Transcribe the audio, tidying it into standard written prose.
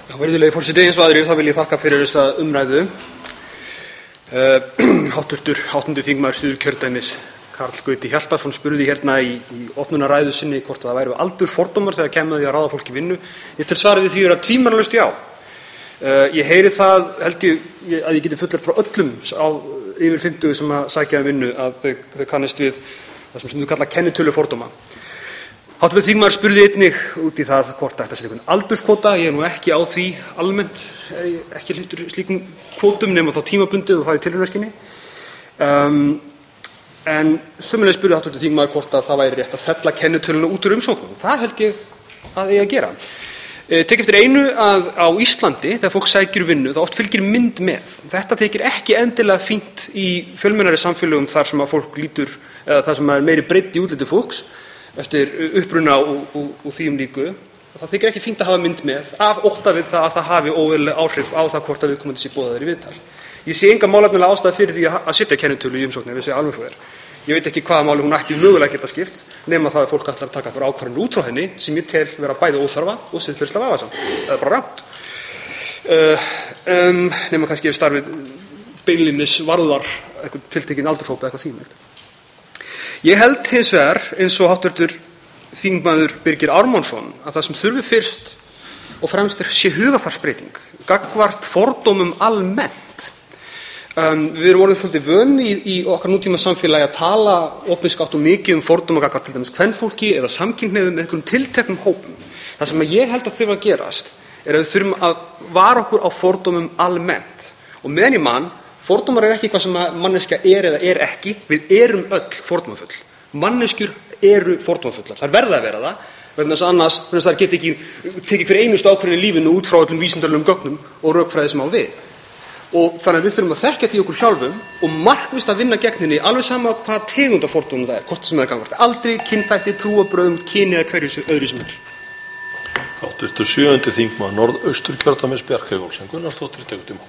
Virðulegi forseti, eins og aðrir þá vil ég þakka fyrir þessa umræðu. Háttvirtur 8. þingmaður Suðurkjördæmis Karl Gauti Hjaltason spurði hérna í opnunarræðu sinni hvort það væru aldursfordómar þegar kemur að því að ráða fólk í vinnu. Ég tel svarið við því tvímælalaust já. Ég heyri það, held ég, að ég geti fullyrt frá öllum á yfir 50 sem að sækja vinnu að þau kannist við það sem þú kallar kennitölufordóma. Háttvirtur þingmaður spurði einnig út í það hvort ætti að setja einhvern aldurskvóta. Ég er nú ekki á því almennt, ekki hlynntur slíkum kvótum nema þá tímabundið og það í tilraunaskyni. En sömuleiðis spurði háttvirtur þingmaður hvort að það væri rétt að fella kennitöluna út úr umsóknum. Það held ég að eigi að gera. Tek eftir einu að á Íslandi þegar fólk sækir vinnu þá oft fylgir mynd með. Þetta þykir ekki endilega fínt í fjölmennari samfélögum þar sem að fólk lítur eða þar sem er meiri breidd í útliti fólks eftir uppruna og því líku. Það þykir ekki fínt að hafa mynd með af ótta við það að það hafi óeðlileg áhrif á það hvort að viðkomandi sé boðaður í viðtal. Ég sé enga málefnalega ástæðu fyrir því að setja kennitölu í umsókn ef ég segi alveg svo er. Ég veit ekki hvaða máli hún ætti mögulega geta skipt nema það að fólk ætlar að taka fyrir ákvarðanir út frá henni sem ég tel vera bæði óþarfa og siðferðislega vafasamt. Það er bara rangt. Nema kannski ef starfið beinlínis varðar einhvern tiltekinn aldurshóp eða eitthvað því. Ég held hins vegar eins og háttvirtur þingmaður Birgir Ármannsson að það sem þurfi fyrst og fremst sé hugarfarsbreyting gagnvart fordómum almennt. Við erum orðin svolítið vön í okkar nútíma samfélagi að tala opinskátt og mikið fordóma gagnvart til dæmis kvenfólki eða samkynhneigðum með einhverjum tilteknum hópum. Það sem ég held að þurfa að gerast er að við þurfum að vara okkur á fordómum almennt. Og meðan ég man, fordómar er ekki eitthvað sem manneskja er eða er ekki. Við erum öll fordómafull. Manneskjur eru fordómafullar. Það verða að vera það. Vegna þess að annars þær geta ekki tekið hver einustu ákvörðun í lífinu út frá öllum vísindalegum gögnum og rökfræði sem á við. Og þannig að við þurfum að þekkja þetta í okkur sjálfum og markvisst að vinna gegn henni alveg sama hvað tegund af fordómum það er, hvort sem það er gangvart aldri, kynþætti, trúarbrögðum, kyni eða hverju öðru sem er. Háttvirtur 7. þingmaður Norðausturkjördæmis Bjarkey Olsen Gunnarsdóttir tekur til máls.